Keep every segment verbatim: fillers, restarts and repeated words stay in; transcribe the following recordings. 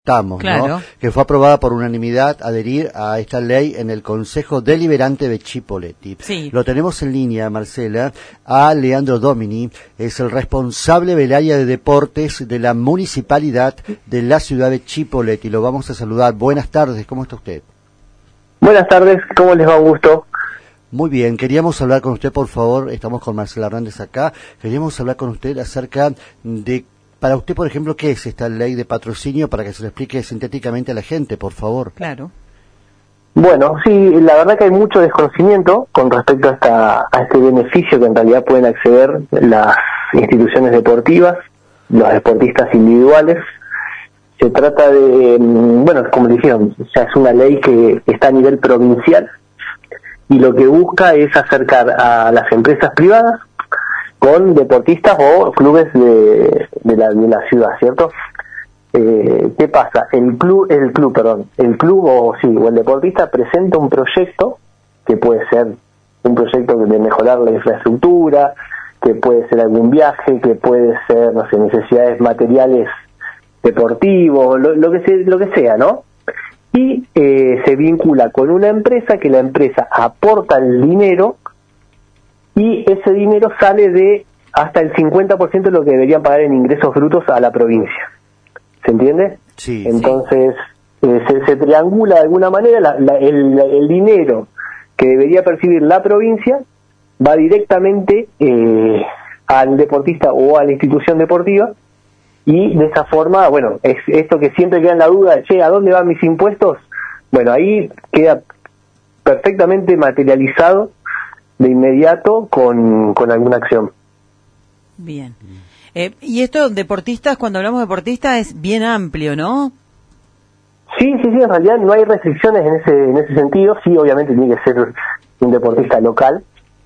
Estamos, Claro. ¿no? Que fue aprobada por unanimidad adherir a esta ley en el Consejo Deliberante de Chipoleti. Sí. Lo tenemos en línea, Marcela, a Leandro Domini, es el responsable del área de deportes de la Municipalidad de la ciudad de Chipoleti. Lo vamos a saludar. Buenas tardes, ¿cómo está usted? Buenas tardes, ¿cómo les va? Un gusto. Muy bien, queríamos hablar con usted, por favor, estamos con Marcela Hernández acá, queríamos hablar con usted acerca de, para usted, por ejemplo, ¿qué es esta ley de patrocinio? Para que se lo explique sintéticamente a la gente, por favor. Claro. Bueno, sí, la verdad que hay mucho desconocimiento con respecto a, esta, a este beneficio que en realidad pueden acceder las instituciones deportivas, los deportistas individuales. Se trata de, bueno, como dijeron, ya es una ley que está a nivel provincial y lo que busca es acercar a las empresas privadas con deportistas o clubes de, de, la, de la ciudad, ¿cierto? Eh, ¿Qué pasa? El club, el club, perdón, el club o sí, o el deportista presenta un proyecto que puede ser un proyecto de mejorar la infraestructura, que puede ser algún viaje, que puede ser, no sé, necesidades materiales deportivos, lo, lo que se, lo que sea, ¿no? Y eh, se vincula con una empresa que la empresa aporta el dinero y ese dinero sale de hasta el cincuenta por ciento de lo que deberían pagar en ingresos brutos a la provincia. ¿Se entiende? Sí. Entonces, sí. Eh, se, se triangula de alguna manera la, la, el, el dinero que debería percibir la provincia va directamente eh, al deportista o a la institución deportiva y de esa forma, bueno, es esto que siempre queda en la duda, che, ¿a dónde van mis impuestos? Bueno, ahí queda perfectamente materializado de inmediato con, con alguna acción. Bien. Eh, y esto, deportistas, cuando hablamos de deportistas, es bien amplio, ¿no? Sí, sí, sí, en realidad no hay restricciones en ese en ese sentido. Sí, obviamente tiene que ser un deportista local.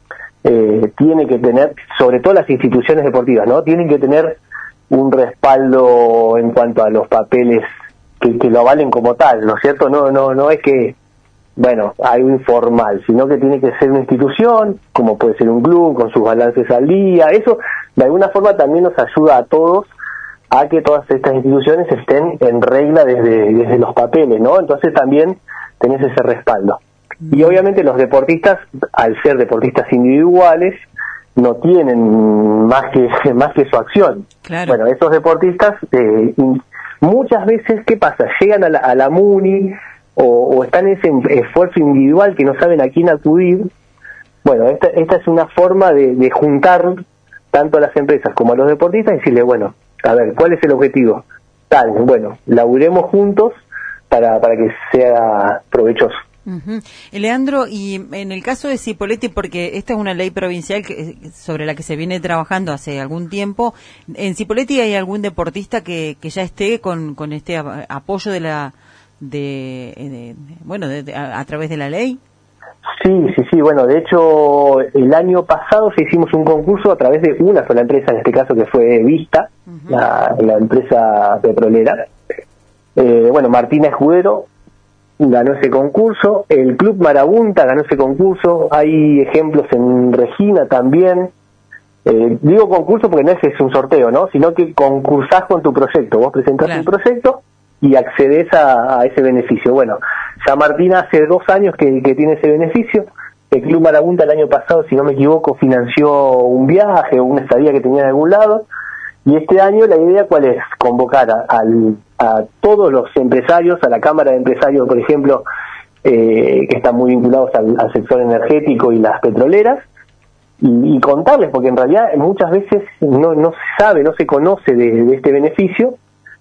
Eh, tiene que tener, sobre todo las instituciones deportivas, ¿no? Tienen que tener un respaldo en cuanto a los papeles que, que lo avalen como tal, ¿no es cierto? No, no, no es que, bueno, algo informal, sino que tiene que ser una institución, como puede ser un club, con sus balances al día. Eso, de alguna forma, también nos ayuda a todos a que todas estas instituciones estén en regla desde, desde los papeles, ¿no? Entonces también tenés ese respaldo. Y obviamente los deportistas, al ser deportistas individuales, no tienen más que más que su acción. Claro. Bueno, esos deportistas, eh, muchas veces, ¿qué pasa? Llegan a la, a la MUNI o, o están en ese esfuerzo individual que no saben a quién acudir. Bueno, esta, esta es una forma de, de juntar tanto a las empresas como a los deportistas y decirle, bueno, a ver, ¿cuál es el objetivo? Tal, bueno, laburemos juntos para, para que sea provechoso. Uh-huh. Leandro, y en el caso de Chipoleti, porque esta es una ley provincial que, sobre la que se viene trabajando hace algún tiempo, ¿en Chipoleti hay algún deportista que, que ya esté con, con este apoyo de la de, de bueno de, de, a, a través de la ley? Sí, sí, sí, bueno, de hecho el año pasado se hicimos un concurso a través de una sola empresa, en este caso que fue Vista, uh-huh. la, la empresa petrolera. Eh, bueno, Martina Escudero ganó ese concurso, el Club Marabunta ganó ese concurso, hay ejemplos en Regina también. Eh, digo concurso porque no es, es un sorteo, ¿no? Sino que concursás con tu proyecto, vos presentás claro. un proyecto y accedes a, a ese beneficio. Bueno, ya Martina hace dos años que, que tiene ese beneficio, el Club Marabunta el año pasado, si no me equivoco, financió un viaje o una estadía que tenía en algún lado, y este año la idea ¿cuál es? Convocar a, al, a todos los empresarios, a la Cámara de Empresarios, por ejemplo, eh, que están muy vinculados al, al sector energético y las petroleras, y, y contarles, porque en realidad muchas veces no, no se sabe, no se conoce de, de este beneficio,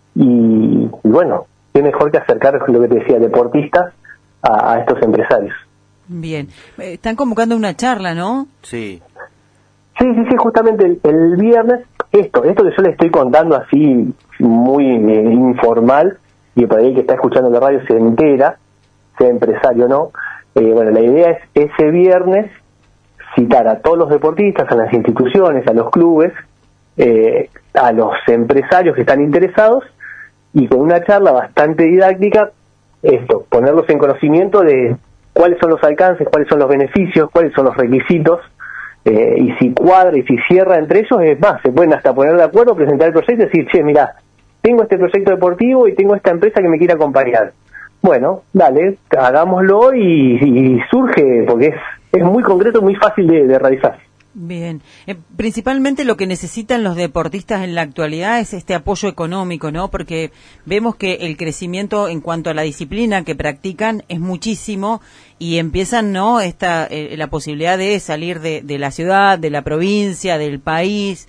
y, y bueno, qué mejor que acercar lo que te decía, deportistas a, a estos empresarios. Bien, están convocando una charla, ¿no? Sí. Sí, sí, sí, justamente el, el viernes, esto, esto que yo le estoy contando así muy eh, informal, y por ahí el que está escuchando la radio se entera, sea empresario o no, eh, bueno, la idea es ese viernes citar a todos los deportistas, a las instituciones, a los clubes, eh, a los empresarios que están interesados, y con una charla bastante didáctica, esto, ponerlos en conocimiento de cuáles son los alcances, cuáles son los beneficios, cuáles son los requisitos, eh, y si cuadra y si cierra entre ellos, es más, se pueden hasta poner de acuerdo, presentar el proyecto y decir, che, mirá, tengo este proyecto deportivo y tengo esta empresa que me quiere acompañar. Bueno, dale, hagámoslo y, y surge, porque es, es muy concreto, muy fácil de, de realizar. Bien, eh, principalmente lo que necesitan los deportistas en la actualidad es este apoyo económico, ¿no? Porque vemos que el crecimiento en cuanto a la disciplina que practican es muchísimo y empiezan, ¿no? Esta eh, la posibilidad de salir de, de la ciudad, de la provincia, del país,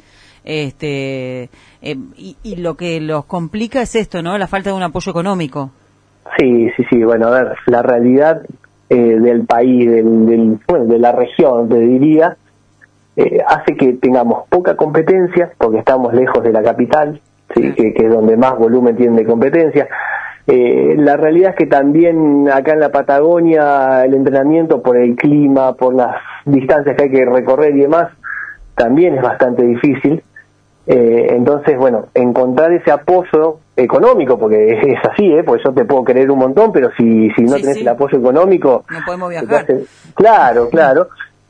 este eh, y, y lo que los complica es esto, ¿no? La falta de un apoyo económico. Sí, sí, sí. Bueno, a ver, la realidad eh, del país, del, del, bueno, de la región, te diría. Eh, hace que tengamos poca competencia, porque estamos lejos de la capital, ¿sí? que, que es donde más volumen tiene de competencia. Eh, la realidad es que también acá en la Patagonia el entrenamiento, por el clima, por las distancias que hay que recorrer y demás, también es bastante difícil. Eh, entonces, bueno, encontrar ese apoyo económico, porque es, es así, ¿eh? Porque yo te puedo querer un montón, pero si, si no sí, tenés sí. el apoyo económico... No podemos viajar. Hace... Claro, claro.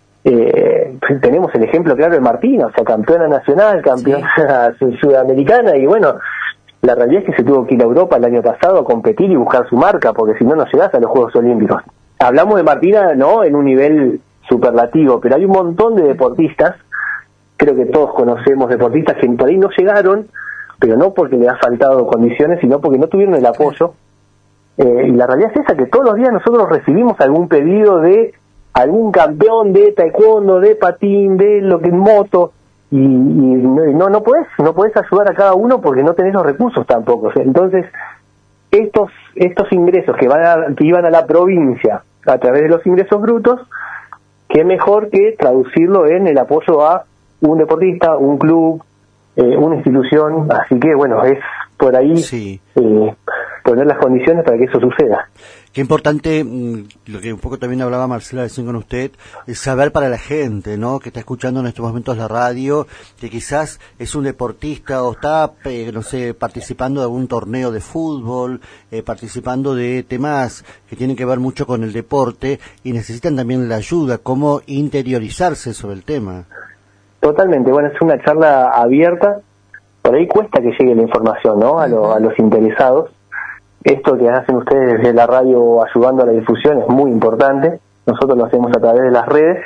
Eh, tenemos el ejemplo claro de Martina, o sea, campeona nacional, campeona sí. sudamericana, y bueno, la realidad es que se tuvo que ir a Europa el año pasado a competir y buscar su marca, porque si no, no llegás a los Juegos Olímpicos. Hablamos de Martina, no en un nivel superlativo, pero hay un montón de deportistas, creo que todos conocemos deportistas que por ahí no llegaron, pero no porque les ha faltado condiciones, sino porque no tuvieron el apoyo. Eh, y la realidad es esa, que todos los días nosotros recibimos algún pedido de algún campeón de taekwondo, de patín, de lo que moto, y, y no no podés, no podés ayudar a cada uno porque no tenés los recursos tampoco. Entonces, estos estos ingresos que van a, que iban a la provincia a través de los ingresos brutos, qué mejor que traducirlo en el apoyo a un deportista, un club, eh, una institución. Así que bueno, es por ahí sí. eh, poner las condiciones para que eso suceda. Qué importante, lo que un poco también hablaba Marcela recién con usted, es saber para la gente, ¿no?, que está escuchando en estos momentos la radio, que quizás es un deportista o está, eh, no sé, participando de algún torneo de fútbol, eh, participando de temas que tienen que ver mucho con el deporte y necesitan también la ayuda, cómo interiorizarse sobre el tema. Totalmente, bueno, es una charla abierta, por ahí cuesta que llegue la información, ¿no?, a, lo, a los interesados. Esto que hacen ustedes desde la radio ayudando a la difusión es muy importante. Nosotros lo hacemos a través de las redes.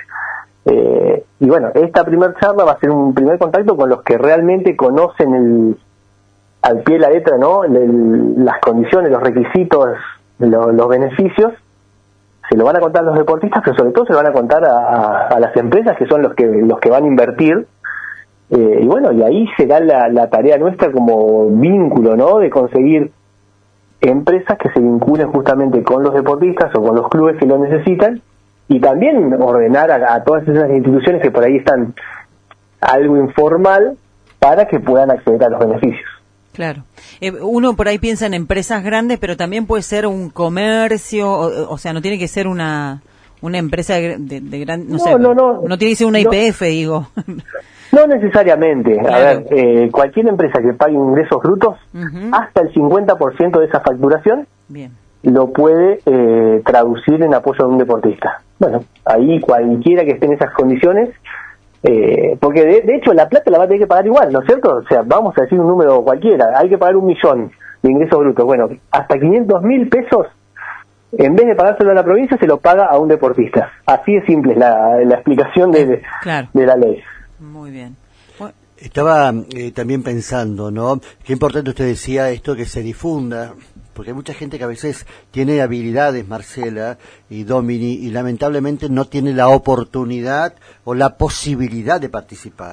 Eh, y bueno, esta primer charla va a ser un primer contacto con los que realmente conocen el, al pie de la letra, ¿no?, el, las condiciones, los requisitos, lo, los beneficios. Se lo van a contar a los deportistas, pero sobre todo se lo van a contar a, a, a las empresas, que son los que los que van a invertir. Eh, y bueno, y ahí será la, la tarea nuestra como vínculo, ¿no?, de conseguir empresas que se vinculen justamente con los deportistas o con los clubes que lo necesitan, y también ordenar a, a todas esas instituciones que por ahí están algo informal para que puedan acceder a los beneficios. Claro. Eh, uno por ahí piensa en empresas grandes, pero también puede ser un comercio, o, o sea, no tiene que ser una una empresa de, de, de gran, no, no sé, no, no, no tiene que ser una I P F, no, digo. No necesariamente. Claro. A ver, eh, cualquier empresa que pague ingresos brutos, uh-huh. hasta el cincuenta por ciento de esa facturación, bien, lo puede eh, traducir en apoyo a un deportista. Bueno, ahí cualquiera que esté en esas condiciones, eh, porque de, de hecho la plata la va a tener que pagar igual, ¿no es cierto? O sea, vamos a decir un número cualquiera, hay que pagar un millón de ingresos brutos. Bueno, hasta quinientos mil pesos, en vez de pagárselo a la provincia, se lo paga a un deportista. Así de simple es la, la explicación de, de, claro. de la ley. Muy bien. Bueno. Estaba eh, también pensando, ¿no?, qué importante usted decía esto, que se difunda, porque hay mucha gente que a veces tiene habilidades, Marcela y Domini, y lamentablemente no tiene la oportunidad o la posibilidad de participar.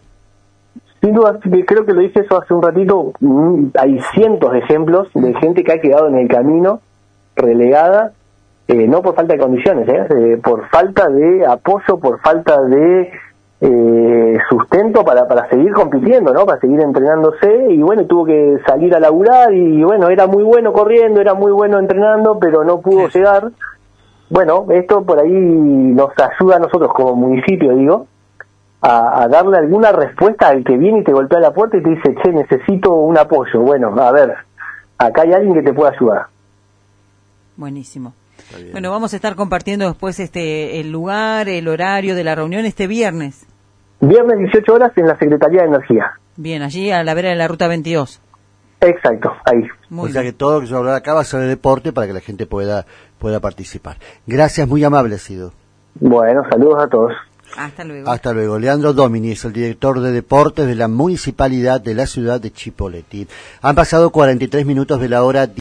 Sin duda, creo que lo dije eso hace un ratito, hay cientos de ejemplos de gente que ha quedado en el camino, relegada, eh, no por falta de condiciones, ¿eh? Eh, por falta de apoyo, por falta de eh, sustento para para seguir compitiendo, ¿no?, para seguir entrenándose, y bueno, tuvo que salir a laburar, y bueno, era muy bueno corriendo, era muy bueno entrenando, pero no pudo sí. llegar. Bueno, esto por ahí nos ayuda a nosotros como municipio, digo, a, a darle alguna respuesta al que viene y te golpea la puerta y te dice, che, necesito un apoyo. Bueno, a ver, acá hay alguien que te pueda ayudar. Buenísimo. Bueno, vamos a estar compartiendo después este el lugar, el horario de la reunión este viernes. Viernes dieciocho horas en la Secretaría de Energía. Bien, allí a la vera de la Ruta veintidós. Exacto, ahí. Muy o sea bien. Que todo lo que yo hablaba acá va a ser de deporte para que la gente pueda pueda participar. Gracias, muy amable ha sido. Bueno, saludos a todos. Hasta luego. Hasta luego. Leandro Domini es el director de deportes de la Municipalidad de la ciudad de Chipoleti. Han pasado cuarenta y tres minutos de la hora